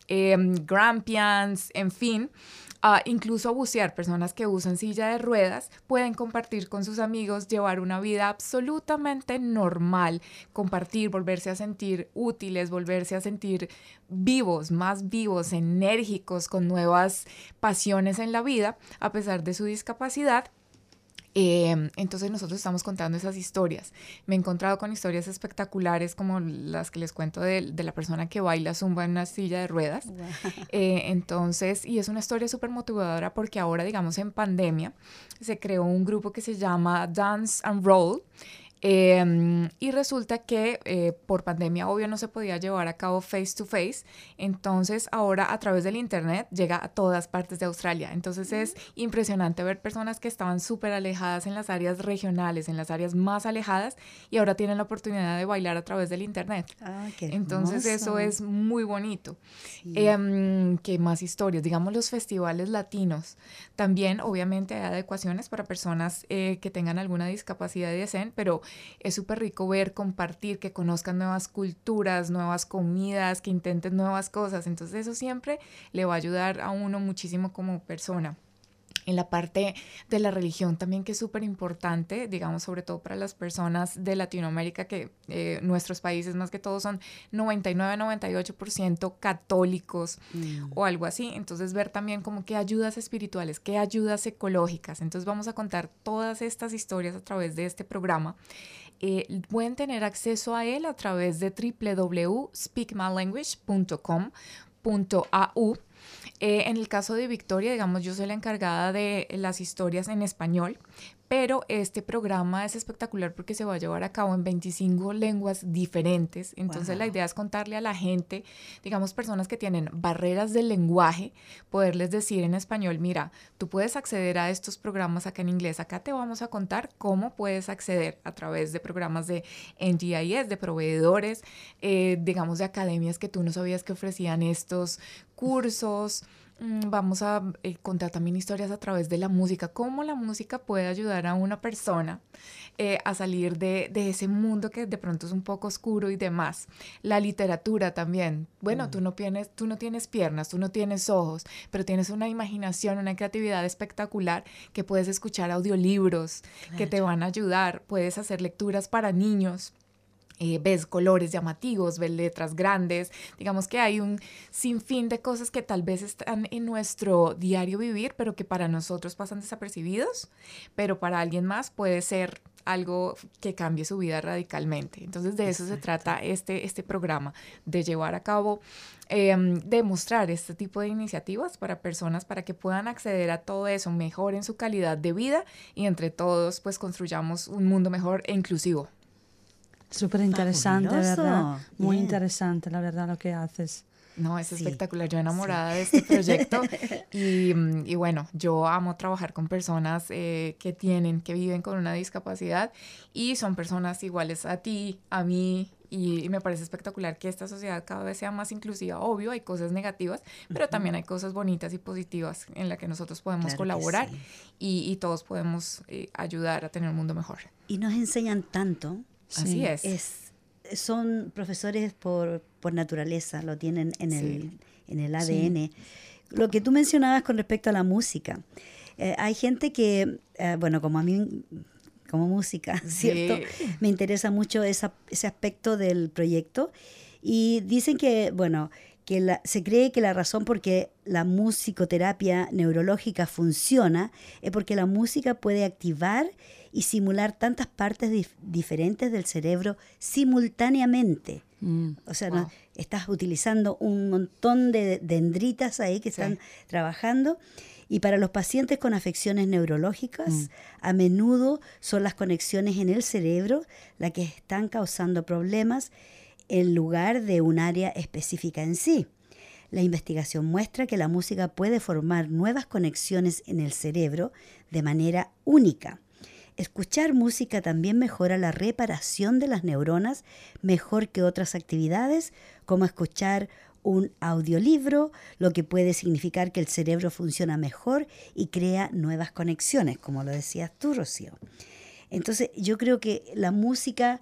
Grampians, en fin, incluso a bucear. Personas que usan silla de ruedas pueden compartir con sus amigos, llevar una vida absolutamente normal, compartir, volverse a sentir útiles, volverse a sentir vivos, más vivos, enérgicos, con nuevas pasiones en la vida, a pesar de su discapacidad. Entonces nosotros estamos contando esas historias. Me he encontrado con historias espectaculares como las que les cuento de la persona que baila zumba en una silla de ruedas. Wow. Entonces, y es una historia súper motivadora, porque ahora, digamos, en pandemia se creó un grupo que se llama Dance and Roll. Y resulta que por pandemia, obvio, no se podía llevar a cabo face to face. Entonces ahora a través del internet llega a todas partes de Australia. Entonces es impresionante ver personas que estaban súper alejadas en las áreas regionales, en las áreas más alejadas, y ahora tienen la oportunidad de bailar a través del internet. Qué entonces hermoso. Eso es muy bonito. Sí. ¿Qué más historias? Digamos, los festivales latinos. También obviamente hay adecuaciones para personas que tengan alguna discapacidad de DSM, pero es súper rico ver, compartir, que conozcan nuevas culturas, nuevas comidas, que intenten nuevas cosas. Entonces eso siempre le va a ayudar a uno muchísimo como persona. En la parte de la religión también, que es súper importante, digamos, sobre todo para las personas de Latinoamérica, que nuestros países más que todo son 99-98% católicos o algo así. Entonces ver también como qué ayudas espirituales, qué ayudas ecológicas. Entonces vamos a contar todas estas historias a través de este programa. Pueden tener acceso a él a través de www.speakmylanguage.com.au. En el caso de Victoria, digamos, yo soy la encargada de las historias en español, pero este programa es espectacular porque se va a llevar a cabo en 25 lenguas diferentes. Entonces la idea es contarle a la gente, digamos, personas que tienen barreras del lenguaje, poderles decir en español, mira, tú puedes acceder a estos programas acá en inglés. Acá te vamos a contar cómo puedes acceder a través de programas de NGIS, de proveedores, digamos, de academias que tú no sabías que ofrecían estos cursos. Vamos a contar también historias a través de la música, cómo la música puede ayudar a una persona a salir de ese mundo que de pronto es un poco oscuro y demás. La literatura también. Bueno, tú no tienes piernas, tú no tienes ojos, pero tienes una imaginación, una creatividad espectacular que puedes escuchar audiolibros que te van a ayudar, puedes hacer lecturas para niños. Ves colores llamativos, ves letras grandes, digamos que hay un sinfín de cosas que tal vez están en nuestro diario vivir, pero que para nosotros pasan desapercibidos, pero para alguien más puede ser algo que cambie su vida radicalmente. Entonces de eso se trata este programa, de llevar a cabo, de mostrar este tipo de iniciativas para personas para que puedan acceder a todo eso, mejoren su calidad de vida y entre todos pues construyamos un mundo mejor e inclusivo. Súper interesante, Fabuloso. ¿verdad? Muy Bien. interesante, la verdad, lo que haces. No, es Sí, espectacular. Yo enamorada de este proyecto y bueno, yo amo trabajar con personas que viven con una discapacidad y son personas iguales a ti, a mí. Y me parece espectacular que esta sociedad cada vez sea más inclusiva. Obvio, hay cosas negativas, pero también hay cosas bonitas y positivas en las que nosotros podemos Claro que colaborar sí. y todos podemos ayudar a tener un mundo mejor. Y nos enseñan tanto. Así es. Son profesores por naturaleza, lo tienen en el ADN. Lo que tú mencionabas con respecto a la música. Hay gente que, bueno, como a mí, como música, ¿cierto? Me interesa mucho ese aspecto del proyecto. Y dicen que, bueno, que se cree que la razón por qué la musicoterapia neurológica funciona es porque la música puede activar y simular tantas partes diferentes del cerebro simultáneamente. O sea, Wow. no, estás utilizando un montón de dendritas ahí que están trabajando. Y para los pacientes con afecciones neurológicas, a menudo son las conexiones en el cerebro las que están causando problemas en lugar de un área específica en sí. La investigación muestra que la música puede formar nuevas conexiones en el cerebro de manera única. Escuchar música también mejora la reparación de las neuronas mejor que otras actividades, como escuchar un audiolibro, lo que puede significar que el cerebro funciona mejor y crea nuevas conexiones, como lo decías tú, Rocío. Entonces, yo creo que la música...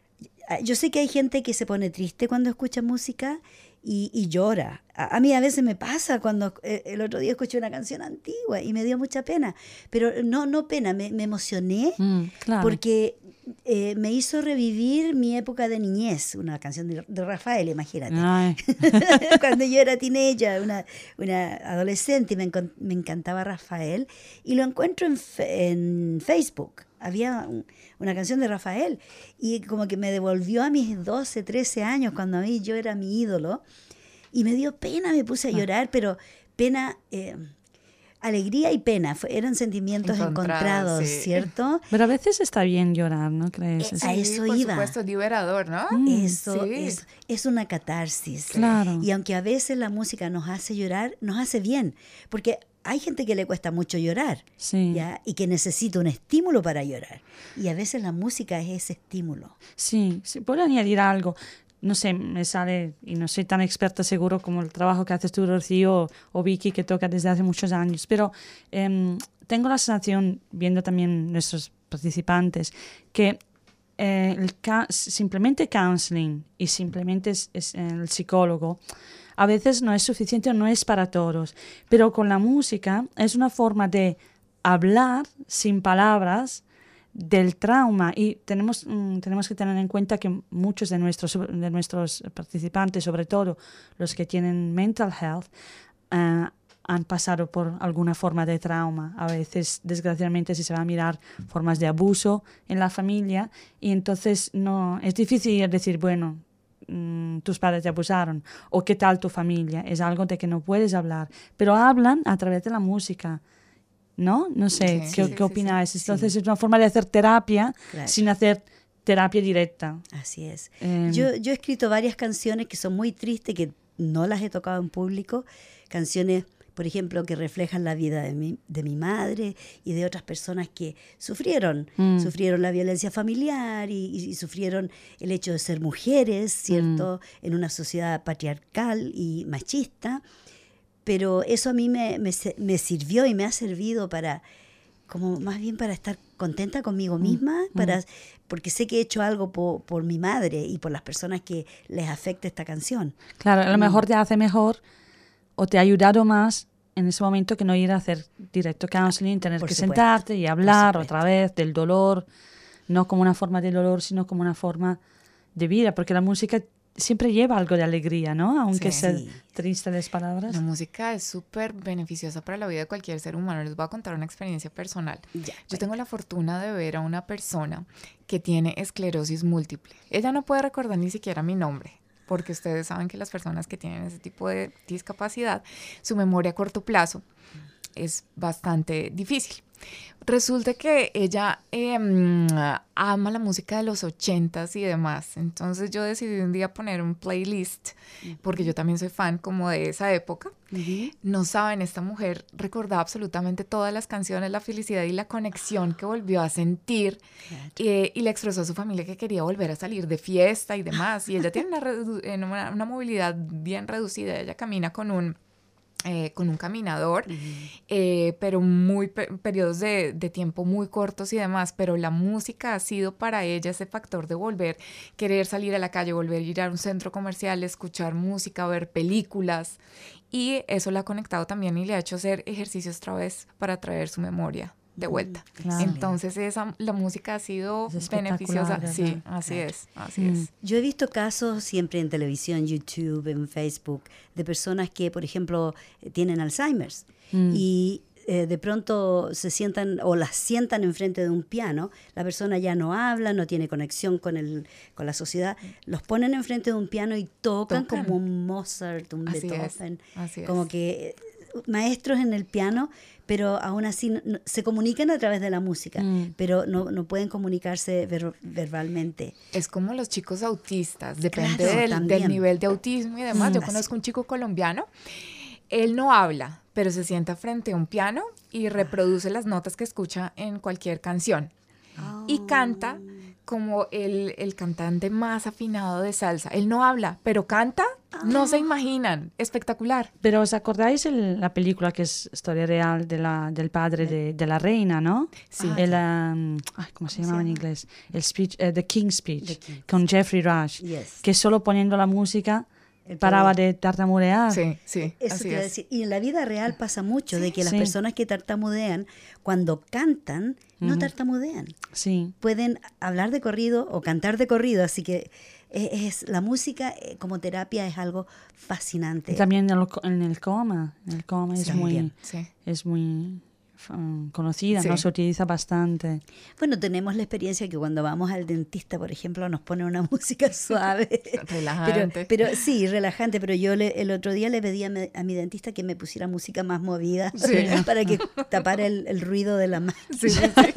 Yo sé que hay gente que se pone triste cuando escucha música y llora. A mí a veces me pasa cuando el otro día escuché una canción antigua y me dio mucha pena. Pero no pena, me emocioné Claro. porque me hizo revivir mi época de niñez. Una canción de Rafael, imagínate. Ay, Cuando yo era teenager, una adolescente, y me encantaba Rafael. Y lo encuentro en Facebook. Había una canción de Rafael y como que me devolvió a mis 12, 13 años cuando a mí yo era mi ídolo y me dio pena, me puse a llorar, pero pena, alegría y pena, eran sentimientos encontrados, sí. ¿cierto? pero a veces está bien llorar, ¿no crees? A eso por iba. supuesto, liberador, ¿no? Eso sí. es una catarsis. Claro. Y aunque a veces la música nos hace llorar, nos hace bien, porque hay gente que le cuesta mucho llorar, Sí. ¿ya? Y que necesita un estímulo para llorar. Y a veces la música es ese estímulo. Sí, puedo añadir algo. No sé, me sale, y no soy tan experta seguro como el trabajo que haces tú, Rocío, o Vicky, que toca desde hace muchos años, pero tengo la sensación, viendo también nuestros participantes, que simplemente counseling y simplemente es el psicólogo a veces no es suficiente o no es para todos, pero con la música es una forma de hablar sin palabras del trauma y tenemos que tener en cuenta que muchos de nuestros participantes, sobre todo los que tienen mental health, han pasado por alguna forma de trauma. A veces, desgraciadamente, si se va a mirar formas de abuso en la familia y entonces no es difícil decir, bueno, tus padres te abusaron, o qué tal tu familia, es algo de que no puedes hablar, pero hablan a través de la música, ¿no? No sé, Sí. ¿qué opináis? sí. Entonces es una forma de hacer terapia Claro. sin hacer terapia directa. Así es. Em, Yo he escrito varias canciones que son muy tristes, que no las he tocado en público. Canciones, por ejemplo, que reflejan la vida de mi madre y de otras personas que sufrieron la violencia familiar y sufrieron el hecho de ser mujeres, ¿cierto? En una sociedad patriarcal y machista. Pero eso a mí me sirvió y me ha servido para, como más bien para estar contenta conmigo misma, porque sé que he hecho algo por mi madre y por las personas que les afecta esta canción. Claro, a lo mejor te hace mejor o te ha ayudado más en ese momento que no ir a hacer directo counseling, tener Por que supuesto, sentarte y hablar supuesto. otra vez del dolor, no como una forma de dolor, sino como una forma de vida, porque la música siempre lleva algo de alegría, ¿no? Aunque Sí. sea Sí. triste las palabras. La música es súper beneficiosa para la vida de cualquier ser humano. Les voy a contar una experiencia personal. Yo tengo la fortuna de ver a una persona que tiene esclerosis múltiple. Ella no puede recordar ni siquiera mi nombre, porque ustedes saben que las personas que tienen ese tipo de discapacidad, su memoria a corto plazo es bastante difícil. Resulta que ella ama la música de los 80s y demás. Entonces yo decidí un día poner un playlist, porque yo también soy fan como de esa época. No saben, esta mujer recordaba absolutamente todas las canciones, la felicidad y la conexión que volvió a sentir, y le expresó a su familia que quería volver a salir de fiesta y demás. Y ella tiene una movilidad bien reducida. Ella camina con un caminador, pero periodos de tiempo muy cortos y demás, pero la música ha sido para ella ese factor de volver, querer salir a la calle, volver a ir a un centro comercial, escuchar música, ver películas, y eso la ha conectado también y le ha hecho hacer ejercicios otra vez para traer su memoria de vuelta. Claro. Entonces la música ha sido Es beneficiosa. espectacular, Sí, ¿verdad? así Claro. es, así es. Yo he visto casos siempre en televisión, YouTube, en Facebook, de personas que, por ejemplo, tienen Alzheimer's y de pronto se sientan o las sientan enfrente de un piano. La persona ya no habla, no tiene conexión con la sociedad. Los ponen enfrente de un piano y tocan como un Mozart, un Así es, Beethoven, así es. como que maestros en el piano, pero aún así se comunican a través de la música, pero no pueden comunicarse verbalmente. Es como los chicos autistas, depende Claro, del también. nivel de autismo y demás. Yo Así. conozco un chico colombiano, él no habla, pero se sienta frente a un piano y reproduce las notas que escucha en cualquier canción. Y canta como el cantante más afinado de salsa. Él no habla, pero canta, no se imaginan, espectacular. Pero ¿os acordáis la película que es historia real del padre de la reina, ¿no? Sí. ¿Cómo se llamaba en inglés? El speech, The King's Speech, The King's con Jeffrey Rush, Yes. que solo poniendo la música El paraba poder. de tartamudear. Sí, sí, Eso así te iba a es. decir. Y en la vida real pasa mucho de que las Sí. personas que tartamudean, cuando cantan, no tartamudean. Sí. Pueden hablar de corrido o cantar de corrido, así que la música como terapia es algo fascinante. Y también en el coma. En el coma es También. muy conocida, Sí. ¿no? Se utiliza bastante. Bueno, tenemos la experiencia que cuando vamos al dentista, por ejemplo, nos pone una música suave. Relajante. Pero sí, relajante. Pero yo el otro día le pedí a mi dentista que me pusiera música más movida Sí. para que tapara el ruido de la máquina. Sí, sí, sí.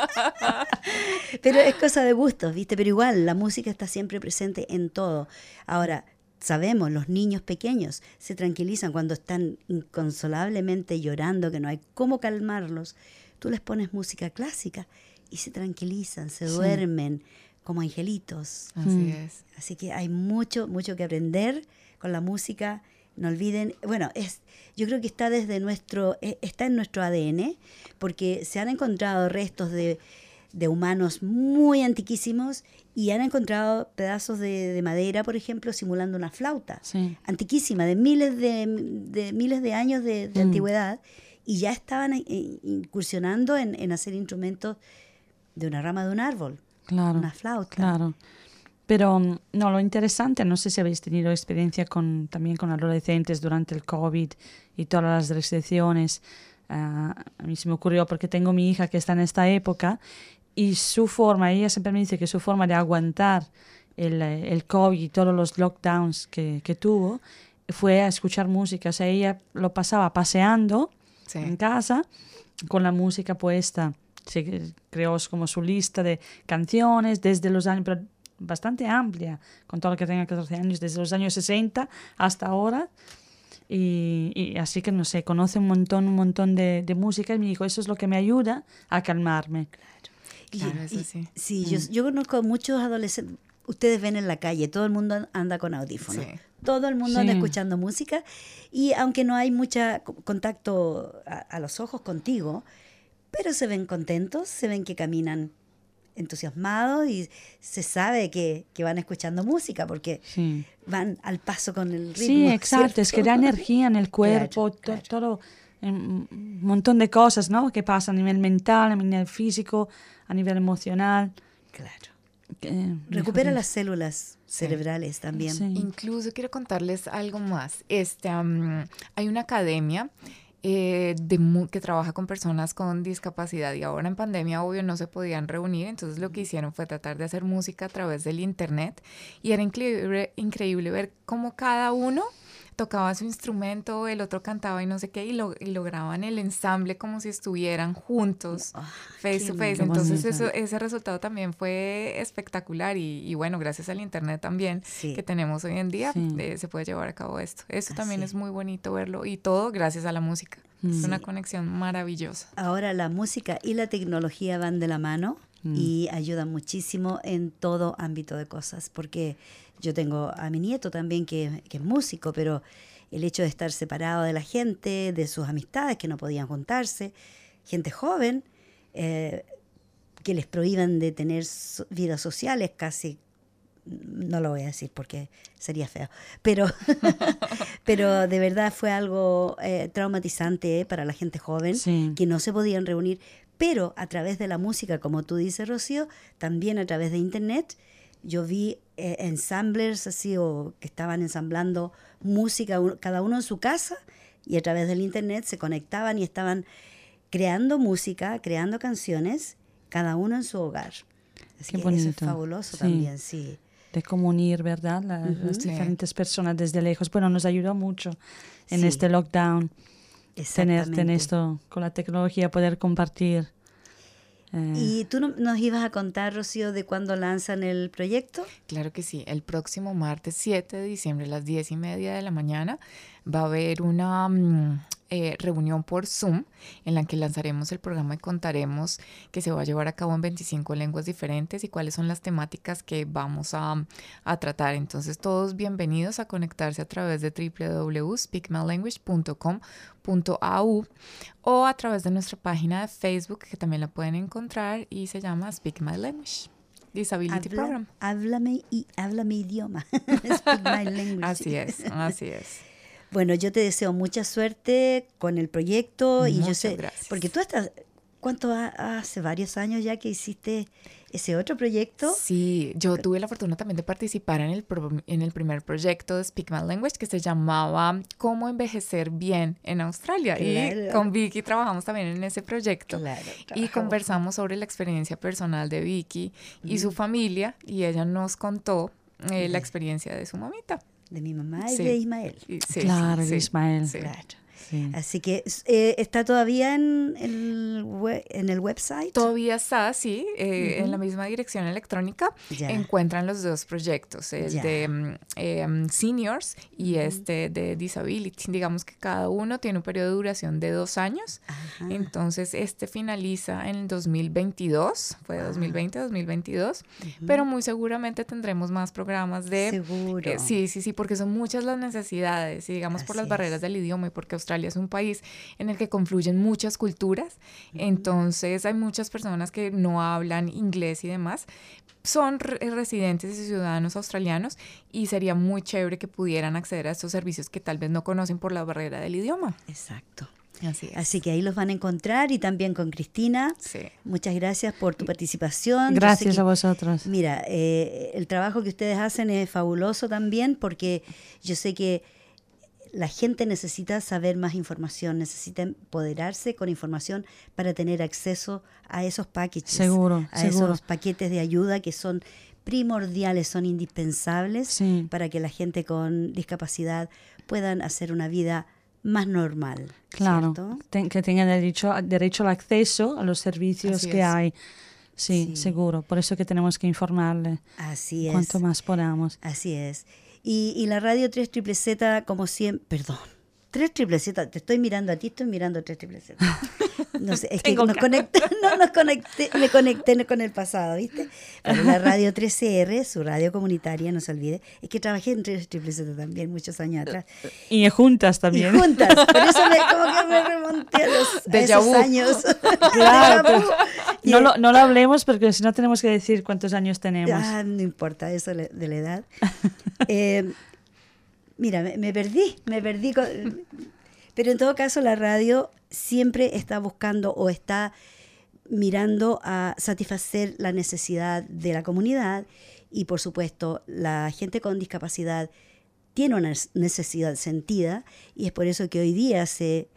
Pero es cosa de gustos, ¿viste? Pero igual, la música está siempre presente en todo. Ahora, sabemos, los niños pequeños se tranquilizan cuando están inconsolablemente llorando, que no hay cómo calmarlos. Tú les pones música clásica y se tranquilizan, se duermen como angelitos. Así es. Así que hay mucho, mucho que aprender con la música. No olviden, bueno, yo creo que está está en nuestro ADN, porque se han encontrado restos de humanos muy antiquísimos y han encontrado pedazos de madera, por ejemplo, simulando una flauta. Sí. Antiquísima, de miles de años de antigüedad, y ya estaban incursionando en hacer instrumentos de una rama de un árbol, Claro. una flauta. Claro. Pero no, lo interesante, no sé si habéis tenido experiencia también con adolescentes durante el COVID y todas las restricciones. A mí se me ocurrió porque tengo mi hija que está en esta época y ella siempre me dice que su forma de aguantar el COVID y todos los lockdowns que tuvo, fue a escuchar música. O sea, ella lo pasaba paseando en casa con la música puesta. Se creó como su lista de canciones desde los años, pero bastante amplia, con todo lo que tenga 14 años, desde los años 60 hasta ahora. Y así que, no sé, conoce un montón de música y me dijo, eso es lo que me ayuda a calmarme. Claro, eso sí. Sí, yo conozco muchos adolescentes, ustedes ven en la calle, todo el mundo anda con audífonos. Sí. Todo el mundo anda escuchando música y aunque no hay mucho contacto a los ojos contigo, pero se ven contentos, se ven que caminan entusiasmados y se sabe que van escuchando música porque van al paso con el ritmo. Sí, exacto, ¿cierto? es que da energía en el cuerpo, Claro. todo un montón de cosas, ¿no? Que pasan a nivel mental, a nivel físico, a nivel emocional. Claro. Recupera las células cerebrales también. Sí. Incluso quiero contarles algo más. Hay una academia que trabaja con personas con discapacidad y ahora en pandemia, obvio, no se podían reunir, entonces lo que hicieron fue tratar de hacer música a través del internet y era increíble ver cómo cada uno tocaba su instrumento, el otro cantaba y no sé qué, y lograban el ensamble como si estuvieran juntos, face to face. Entonces ese resultado también fue espectacular y bueno, gracias al internet también que tenemos hoy en día, se puede llevar a cabo esto. Eso también es muy bonito verlo y todo gracias a la música. Es una conexión maravillosa. Ahora la música y la tecnología van de la mano y ayudan muchísimo en todo ámbito de cosas, porque yo tengo a mi nieto también que es músico, pero el hecho de estar separado de la gente, de sus amistades que no podían juntarse, gente joven, que les prohíban de tener vidas sociales casi, no lo voy a decir porque sería feo, pero de verdad fue algo traumatizante para la gente joven, que no se podían reunir, pero a través de la música, como tú dices, Rocío, también a través de internet, yo vi ensamblers así, o que estaban ensamblando música, cada uno en su casa, y a través del internet se conectaban y estaban creando música, creando canciones, cada uno en su hogar. Así Qué que bonito. eso es fabuloso también, sí. De cómo unir, ¿verdad? Las diferentes personas desde lejos. Bueno, nos ayudó mucho en este lockdown tener esto con la tecnología, poder compartir. ¿Y tú nos ibas a contar, Rocío, de cuándo lanzan el proyecto? Claro que sí. El próximo martes 7 de diciembre a las 10:30 de la mañana va a haber una reunión por Zoom en la que lanzaremos el programa y contaremos que se va a llevar a cabo en 25 lenguas diferentes y cuáles son las temáticas que vamos a tratar. Entonces, todos bienvenidos a conectarse a través de www.speakmylanguage.com.au o a través de nuestra página de Facebook, que también la pueden encontrar y se llama Speak My Language Disability Program. Habla mi idioma. Speak my language. Así es. Bueno, yo te deseo mucha suerte con el proyecto. Y yo sé, gracias. Porque tú hace varios años ya que hiciste ese otro proyecto. Sí, yo tuve la fortuna también de participar en el primer proyecto de Speak My Language que se llamaba Cómo envejecer bien en Australia. Claro. Y con Vicky trabajamos también en ese proyecto. Claro, y conversamos sobre la experiencia personal de Vicky y su familia, y ella nos contó la experiencia de su mamita. De mi mamá y de Ismael. De Ismael. Sí. Claro. Sí. Así que está todavía en el website. Todavía está, sí, en la misma dirección electrónica. Ya. Encuentran los dos proyectos, el Ya. de seniors y este de disability. Digamos que cada uno tiene un periodo de duración de 2 años. Ajá. Entonces, finaliza en el 2022, fue 2020-2022, pero muy seguramente tendremos más programas de... Seguro. Sí, porque son muchas las necesidades, y digamos por las Así barreras es. del idioma y porque Australia es un país en el que confluyen muchas culturas, entonces hay muchas personas que no hablan inglés y demás, son residentes y ciudadanos australianos y sería muy chévere que pudieran acceder a estos servicios que tal vez no conocen por la barrera del idioma. Exacto. Así es. Así que ahí los van a encontrar y también con Cristina. Sí. Muchas gracias por tu participación. Gracias a vosotros. Mira, el trabajo que ustedes hacen es fabuloso también porque yo sé que la gente necesita saber más información, necesita empoderarse con información para tener acceso a esos packages. Seguro. Esos paquetes de ayuda que son primordiales, son indispensables Sí. para que la gente con discapacidad puedan hacer una vida más normal. Claro, ¿cierto? que tengan derecho al acceso a los servicios Así que es. hay. Sí, Sí. seguro. Por eso que tenemos que informarle Así es. cuanto más podamos. Así es. Y la radio 3ZZZ, como siempre, perdón, 3ZZZ, te estoy mirando a ti, estoy mirando a 3ZZZ. No sé, es que Tengo me conecté con el pasado, ¿viste? Pero la radio 3CR, su radio comunitaria, no se olvide, es que trabajé en 3ZZZ también muchos años atrás. Y juntas Y también. juntas, por eso como que me remonté a Déjà esos vu. años. Claro, Déjà vu. Y No lo hablemos porque si no tenemos que decir cuántos años tenemos. no importa eso de la edad. Mira, me perdí. Pero en todo caso la radio siempre está buscando o está mirando a satisfacer la necesidad de la comunidad y por supuesto la gente con discapacidad tiene una necesidad sentida y es por eso que hoy día se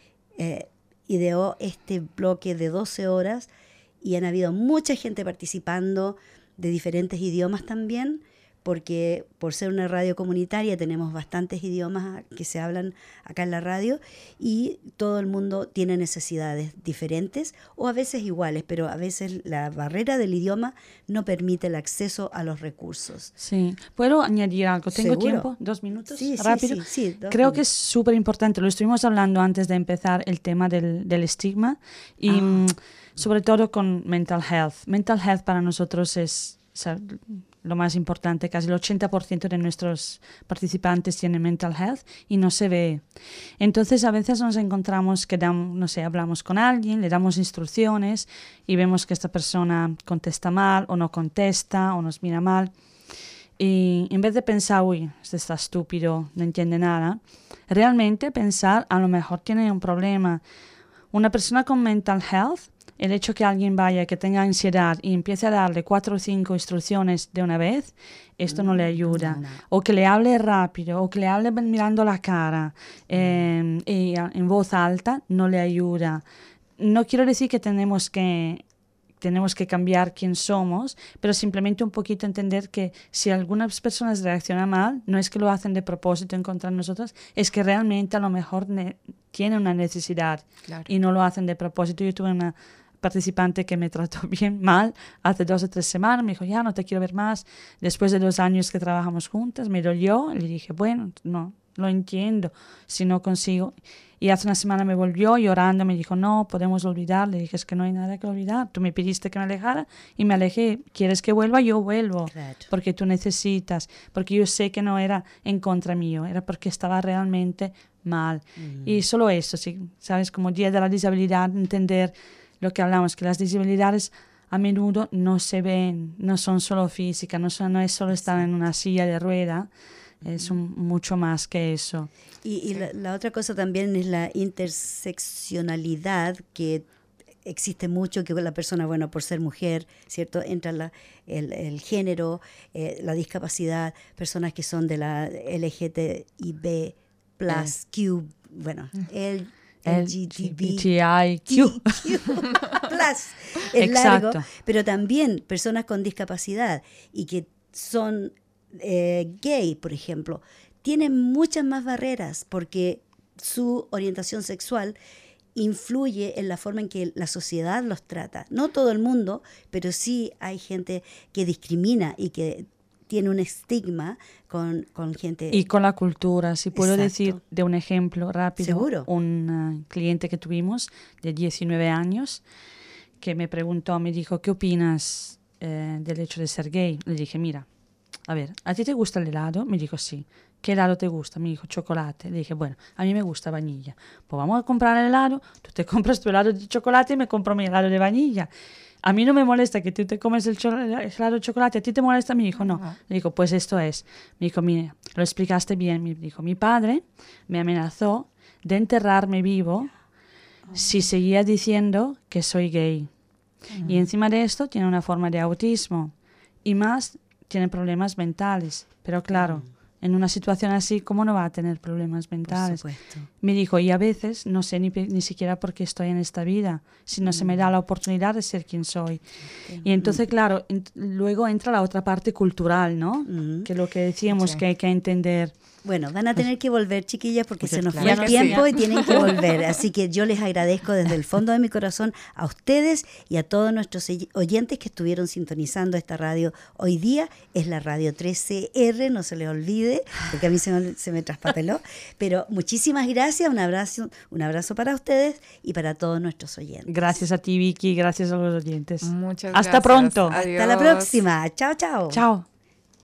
ideó este bloque de 12 horas y han habido mucha gente participando de diferentes idiomas también, porque por ser una radio comunitaria tenemos bastantes idiomas que se hablan acá en la radio y todo el mundo tiene necesidades diferentes o a veces iguales, pero a veces la barrera del idioma no permite el acceso a los recursos. Sí. ¿Puedo añadir algo? ¿Tengo ¿Seguro? tiempo? 2 minutos. Sí, Rápido. sí, Creo que es súper importante. Lo estuvimos hablando antes de empezar el tema del estigma y sobre todo con mental health. Mental health para nosotros es lo más importante. Casi el 80% de nuestros participantes tienen mental health y no se ve. Entonces a veces nos encontramos que hablamos con alguien, le damos instrucciones y vemos que esta persona contesta mal o no contesta o nos mira mal. Y en vez de pensar, uy, este está estúpido, no entiende nada, realmente pensar, a lo mejor tiene un problema. Una persona con mental health, el hecho que alguien vaya, que tenga ansiedad y empiece a darle 4 o 5 instrucciones de una vez, esto no le ayuda. No. O que le hable rápido, o que le hable mirando la cara y en voz alta, no le ayuda. No quiero decir que tenemos que cambiar quién somos, pero simplemente un poquito entender que si algunas personas reaccionan mal, no es que lo hacen de propósito en contra de nosotros, es que realmente a lo mejor tienen una necesidad. Claro. Y no lo hacen de propósito. Yo tuve una participante que me trató bien mal hace 2 o 3 semanas, me dijo, ya no te quiero ver más. Después de 2 años que trabajamos juntas, me dolió, le dije, bueno, no, lo entiendo, si no consigo. Y hace una semana me volvió llorando, me dijo, no, podemos olvidar. Le dije, es que no hay nada que olvidar. Tú me pediste que me alejara y me alejé. ¿Quieres que vuelva? Yo vuelvo. Claro. Porque tú necesitas. Porque yo sé que no era en contra mío, era porque estaba realmente mal. Y solo eso, sí, ¿sabes? Como Día de la Disabilidad, entender lo que hablamos, que las disabilidades a menudo no se ven, no son solo físicas, no es solo estar en una silla de rueda, es mucho más que eso. Y la otra cosa también es la interseccionalidad que existe mucho, que la persona, bueno, por ser mujer, ¿cierto? Entra el género, la discapacidad, personas que son de la LGTB+, Q, bueno, LGBTIQ. plus, es Exacto. largo, pero también personas con discapacidad y que son gay, por ejemplo, tienen muchas más barreras porque su orientación sexual influye en la forma en que la sociedad los trata. No todo el mundo, pero sí hay gente que discrimina y que tiene un estigma con gente... Y con la cultura, si puedo Exacto. decir de un ejemplo rápido. Seguro. Un cliente que tuvimos de 19 años que me preguntó, me dijo, ¿qué opinas del hecho de ser gay? Le dije, mira, a ver, ¿a ti te gusta el helado? Me dijo, sí. ¿Qué helado te gusta? Me dijo, chocolate. Le dije, bueno, a mí me gusta vainilla. Pues vamos a comprar el helado, tú te compras tu helado de chocolate y me compro mi helado de vainilla. A mí no me molesta que tú te comes el helado de chocolate, ¿a ti te molesta? Me dijo, no. Le digo, pues esto es. Me dijo, mira, lo explicaste bien. Me dijo, mi padre me amenazó de enterrarme vivo si seguía diciendo que soy gay. Y encima de esto tiene una forma de autismo y más tiene problemas mentales. Pero claro, en una situación así, ¿cómo no va a tener problemas mentales? Por supuesto. Me dijo, y a veces no sé ni siquiera por qué estoy en esta vida, si no se me da la oportunidad de ser quien soy. Y entonces, claro, luego entra la otra parte cultural, ¿no? Que lo que decíamos que hay que entender. Bueno, van a tener que volver, chiquillas, porque se nos fue claro el que tiempo sí. y tienen que volver. Así que yo les agradezco desde el fondo de mi corazón a ustedes y a todos nuestros oyentes que estuvieron sintonizando esta radio hoy día. Es la radio 13R, no se les olvide, porque a mí se me traspapeló. Pero muchísimas gracias, un abrazo para ustedes y para todos nuestros oyentes. Gracias a ti, Vicky, gracias a los oyentes. Muchas Hasta gracias. pronto. Adiós. Hasta la próxima. Chao, chao. Chao.